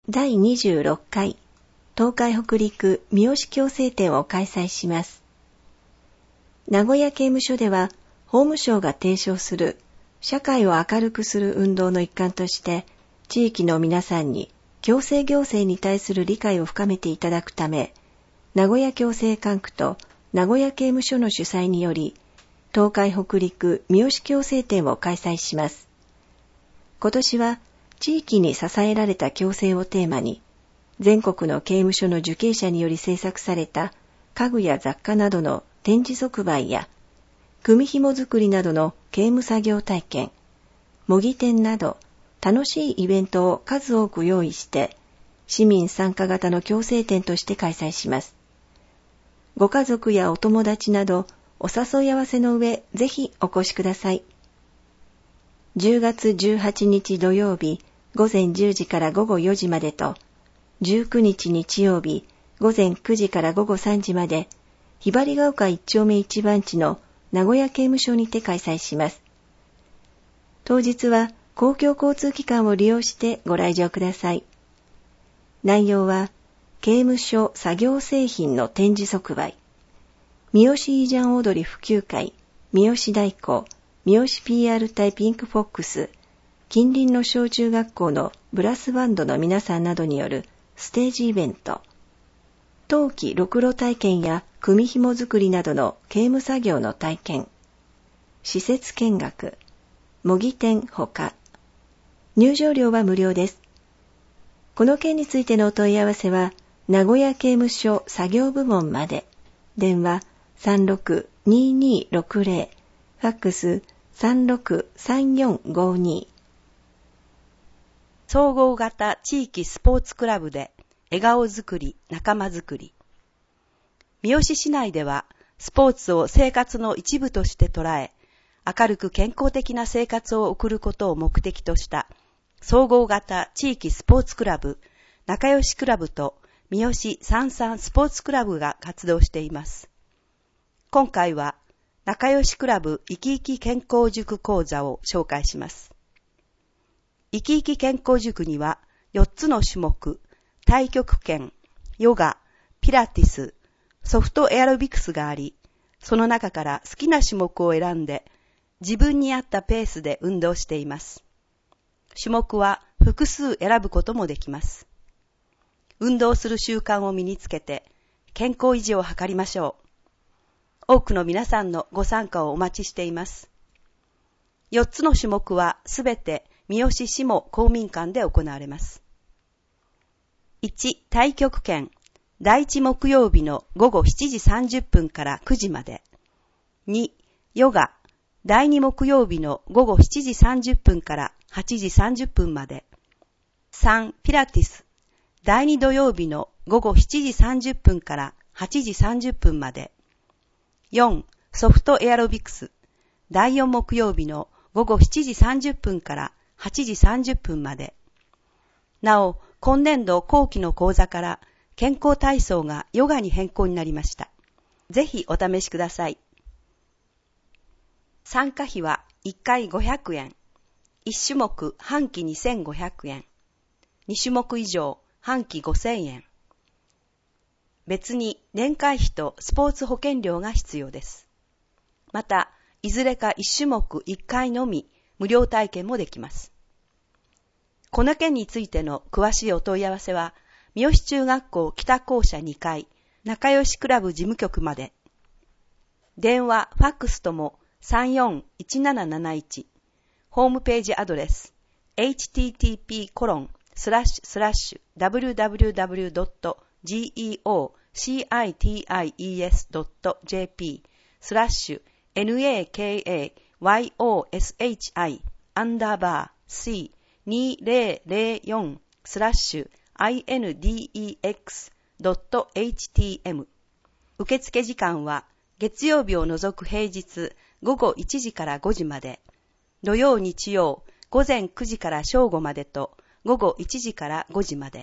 第26回東海北陸三好矯正展を開催します。名古屋刑務所では法務省が提唱する社会を明るくする運動の一環として地域の皆さんに矯正行政に対する理解を深めていただくため、名古屋矯正管区と名古屋刑務所の主催により東海北陸三好矯正展を開催します。今年は地域に支えられた矯正をテーマに、全国の刑務所の受刑者により制作された家具や雑貨などの展示即売や、組紐作りなどの刑務作業体験、模擬店など楽しいイベントを数多く用意して、市民参加型の矯正展として開催します。ご家族やお友達などお誘い合わせの上、ぜひお越しください。10月18日土曜日、午前10時から午後4時までと、19日日曜日、午前9時から午後3時まで、ひばりが丘1丁目1番地の名古屋刑務所にて開催します。当日は公共交通機関を利用してご来場ください。内容は、刑務所作業製品の展示即売、三好イージャン踊り普及会、三好大鼓、三好 PR 隊ピンクフォックス、近隣の小中学校のブラスバンドの皆さんなどによるステージイベント、陶器ろくろ体験や組紐作りなどの刑務作業の体験、施設見学、模擬店ほか、入場料は無料です。この件についてのお問い合わせは、名古屋刑務所作業部門まで、電話36-2260、ファックス363452。 総合型地域スポーツクラブで笑顔づくり、仲間づくり。三好市内ではスポーツを生活の一部として捉え、明るく健康的な生活を送ることを目的とした総合型地域スポーツクラブ、仲良しクラブと三好三三スポーツクラブが活動しています。今回は仲良しクラブ生き生き健康塾講座を紹介します。生き生き健康塾には4つの種目、太極拳、ヨガ、ピラティス、ソフトエアロビクスがあり、その中から好きな種目を選んで自分に合ったペースで運動しています。種目は複数選ぶこともできます。運動する習慣を身につけて健康維持を図りましょう。多くの皆さんのご参加をお待ちしています。4つの種目はすべて三好市も公民館で行われます。1、太極拳、第1木曜日の午後7時30分から9時まで。2、ヨガ、第2木曜日の午後7時30分から8時30分まで。3、ピラティス、第2土曜日の午後7時30分から8時30分まで。4、ソフトエアロビクス、第4木曜日の午後7時30分から8時30分まで。なお、今年度後期の講座から健康体操がヨガに変更になりました。ぜひお試しください。参加費は1回500円、1種目半期2500円、2種目以上半期5000円。別に年会費とスポーツ保険料が必要です。また、いずれか1種目1回のみ無料体験もできます。この件についての詳しいお問い合わせは、三好中学校北校舎2階、仲良しクラブ事務局まで。電話、ファックスとも341771。ホームページアドレス、https://www.geoci.c2004/index.htm。受付時間は月曜日を除く平日午後1時から5時まで、土曜日曜午前9時から正午までと午後1時から5時まで。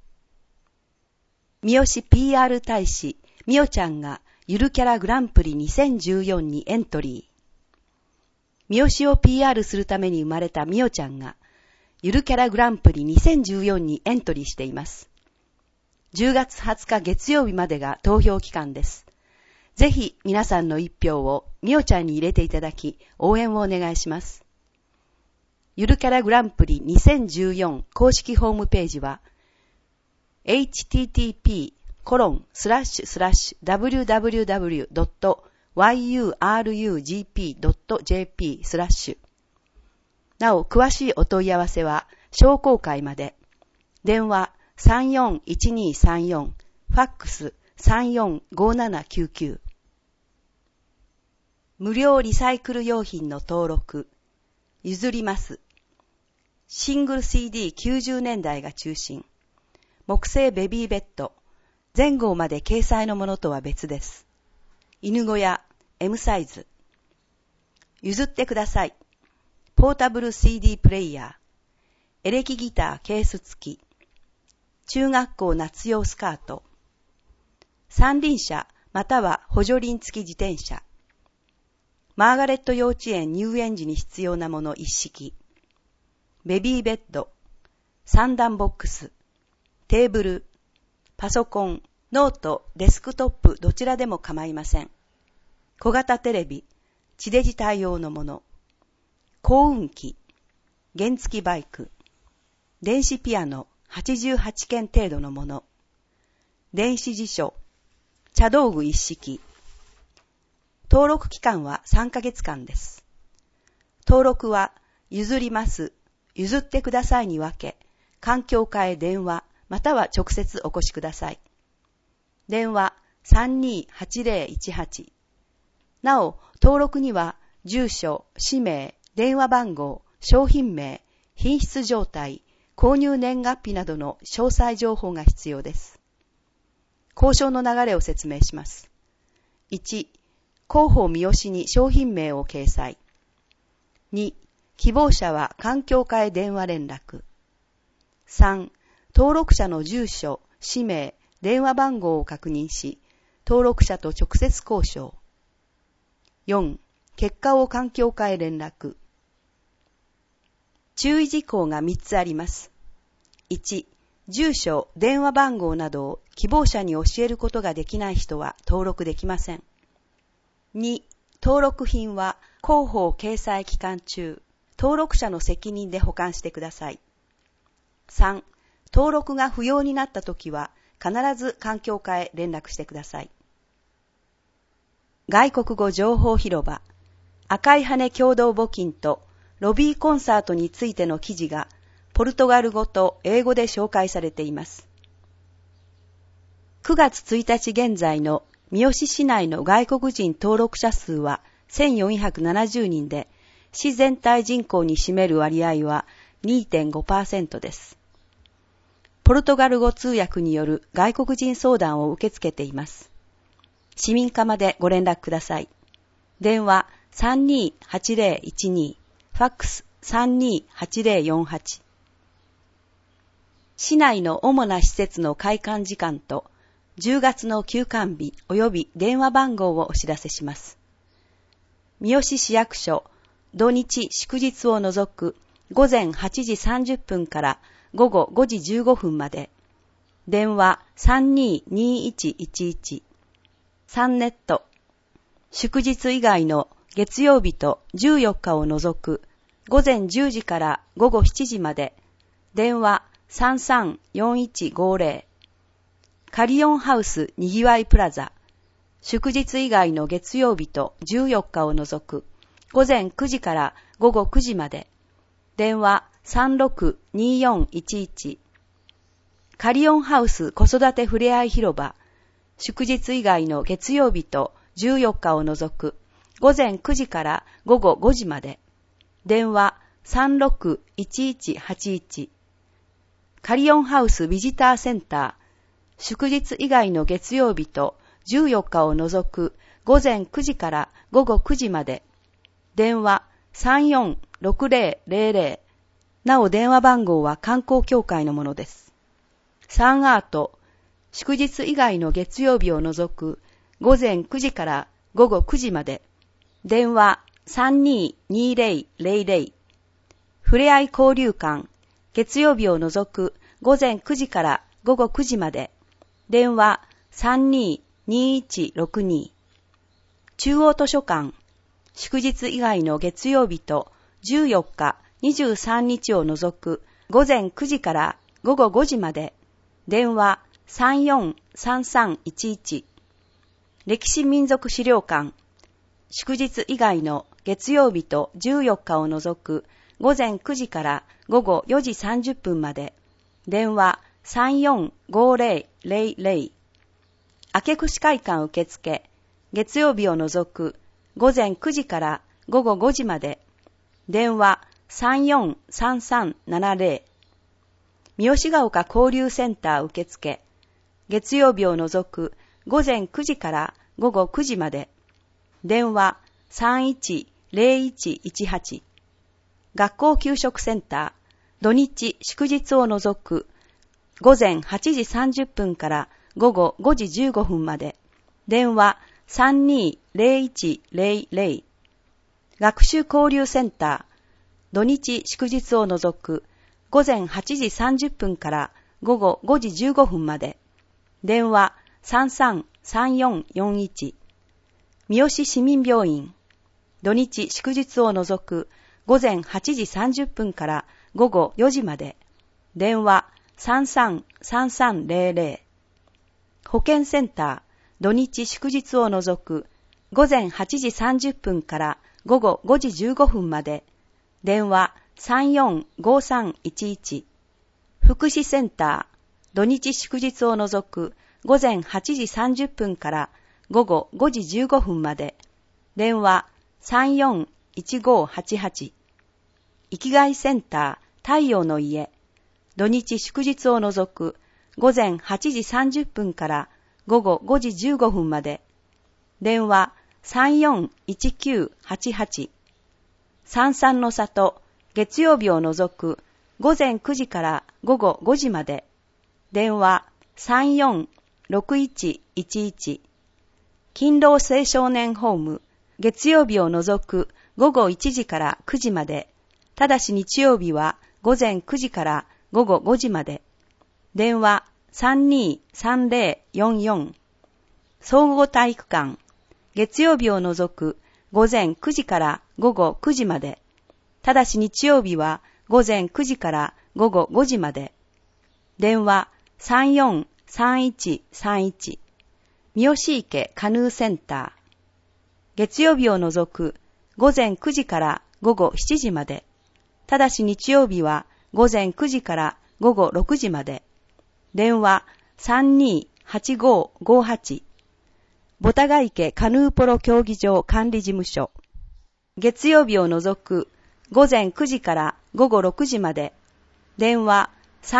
三好 PR 大使みおちゃんがゆるキャラグランプリ2014にエントリー。三好を PR するために生まれたみおちゃんがゆるキャラグランプリ2014にエントリーしています。10月20日月曜日までが投票期間です。ぜひ皆さんの一票をみおちゃんに入れていただき、応援をお願いします。ゆるキャラグランプリ2014公式ホームページは、http://www.yurugp.jp/ なお、詳しいお問い合わせは、商工会まで。電話341234、ファックス345799。無料リサイクル用品の登録。譲ります。シングル CD90 年代が中心。木製ベビーベッド。前後まで掲載のものとは別です。犬小屋 M サイズ。譲ってください。ポータブル CD プレイヤー。エレキギターケース付き。中学校夏用スカート。三輪車または補助輪付き自転車。マーガレット幼稚園入園時に必要なもの一式。ベビーベッド。三段ボックス。テーブル。パソコン、ノート、デスクトップどちらでも構いません。小型テレビ。地デジ対応のもの。幸運機。原付バイク。電子ピアノ88件程度のもの。電子辞書。茶道具一式。登録期間は3ヶ月間です。登録は譲ります、譲ってくださいに分け、環境課へ電話または直接お越しください。電話328018。なお、登録には住所、氏名、電話番号、商品名、品質状態、購入年月日などの詳細情報が必要です。交渉の流れを説明します。1、広報三好に商品名を掲載。2、希望者は環境課へ電話連絡。3、登録者の住所、氏名、電話番号を確認し、登録者と直接交渉。4、結果を環境課へ連絡。注意事項が3つあります。1、住所、電話番号などを希望者に教えることができない人は登録できません。2、登録品は広報掲載期間中、登録者の責任で保管してください。3、登録が不要になったときは必ず環境課へ連絡してください。外国語情報広場、赤い羽共同募金とロビーコンサートについての記事がポルトガル語と英語で紹介されています。9月1日現在の三好市内の外国人登録者数は1470人で、市全体人口に占める割合は 2.5% です。ポルトガル語通訳による外国人相談を受け付けています。市民課までご連絡ください。電話328012、ファックス328048。市内の主な施設の開館時間と10月の休館日及び電話番号をお知らせします。三好市役所、土日祝日を除く午前8時30分から午後5時15分まで。電話322111。3ネット。祝日以外の月曜日と14日を除く午前10時から午後7時まで。電話334150。カリオンハウスにぎわいプラザ。祝日以外の月曜日と14日を除く午前9時から午後9時まで。電話362411。カリオンハウス子育てふれあい広場。祝日以外の月曜日と14日を除く午前9時から午後5時まで。電話361181。カリオンハウスビジターセンター。祝日以外の月曜日と14日を除く午前9時から午後9時まで。電話346000。なお電話番号は観光協会のものです。サンアート。祝日以外の月曜日を除く午前9時から午後9時まで。電話322000。ふれあい交流館月曜日を除く午前9時から午後9時まで。電話 32-2162。中央図書館。祝日以外の月曜日と14日、23日を除く午前9時から午後5時まで。電話 34-3311。歴史民族資料館。祝日以外の月曜日と14日を除く午前9時から午後4時30分まで。電話 34-5000。明串会館受付。月曜日を除く午前9時から午後5時まで。電話 34-3370。三好ヶ丘交流センター受付。月曜日を除く午前9時から午後9時まで。電話 31-0118。学校給食センター。土日祝日を除く午前8時30分から午後5時15分まで。電話 32-0100。学習交流センター。土日祝日を除く午前8時30分から午後5時15分まで。電話 33-3441。三好市民病院。土日祝日を除く午前8時30分から午後4時まで。電話 33-3300。保健センター。土日祝日を除く午前8時30分から午後5時15分まで。電話 34-5311。福祉センター。土日祝日を除く午前8時30分から午後5時15分まで。電話 34-1588。生きがいセンター。太陽の家。土日祝日を除く午前8時30分から午後5時15分まで。電話 34-1988。三々の里。月曜日を除く午前9時から午後5時まで。電話 34-6111。勤労青少年ホーム。月曜日を除く午後1時から9時まで。ただし日曜日は午前9時から午後5時まで。電話 32-3044。総合体育館。月曜日を除く午前9時から午後9時まで。ただし日曜日は午前9時から午後5時まで。電話 34-3131。三好池カヌーセンター。月曜日を除く午前9時から午後7時まで。ただし日曜日は午前9時から午後6時まで。電話 32-8558。ボタガ池カヌーポロ競技場管理事務所。月曜日を除く午前9時から午後6時まで。電話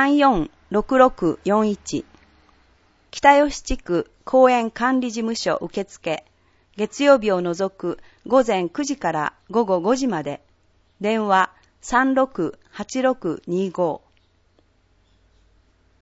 34-6641。北吉地区公園管理事務所受付。月曜日を除く午前9時から午後5時まで。電話 36-8625。